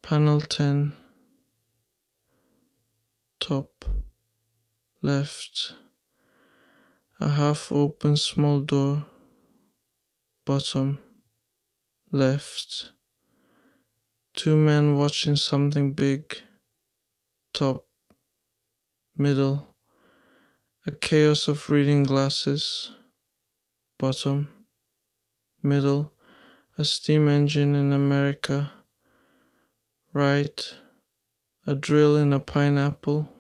Panel 10, top, left, a half open small door, bottom, left, two men watching something big, top, middle, a chaos of reading glasses, bottom, middle, a steam engine in America, right, a drill in a pineapple,